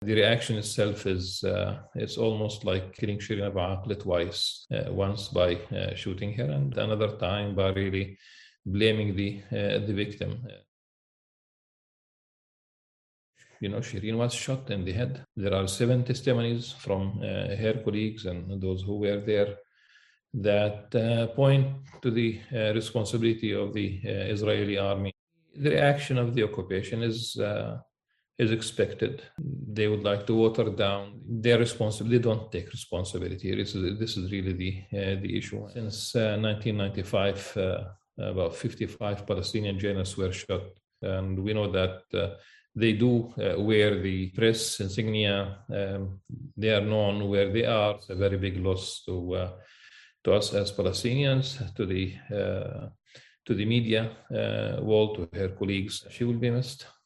The reaction itself is it's almost like killing Shireen Abu Akleh twice, once by shooting her and another time by really blaming the victim. Shireen was shot in the head. There are 7 testimonies from her colleagues and those who were there that point to the responsibility of the Israeli army. The reaction of the occupation is expected. They would like to water down their responsibility. They don't take responsibility. This is really the issue. Since 1995, about 55 Palestinian journalists were shot, and we know that they do wear the press insignia. They are known where they are. It's a very big loss to us as Palestinians, to the media world, to her colleagues. She will be missed.